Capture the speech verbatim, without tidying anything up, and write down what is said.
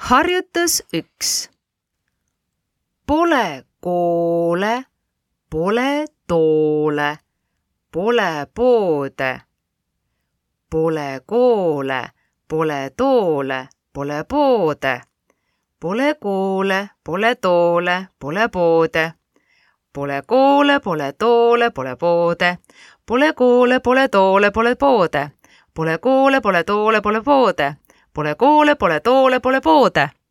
Harjutus üks. Pole koole, pole toole, pole poode. Pole koole, pole toole, pole poode. Pole koole, pole toole, pole poode. Pole koole, pole toole, pole poode. Pole koole, pole toole, pole poode. Pole koole, pole toole, pole poode. Pole koole, pole toole, pole poode.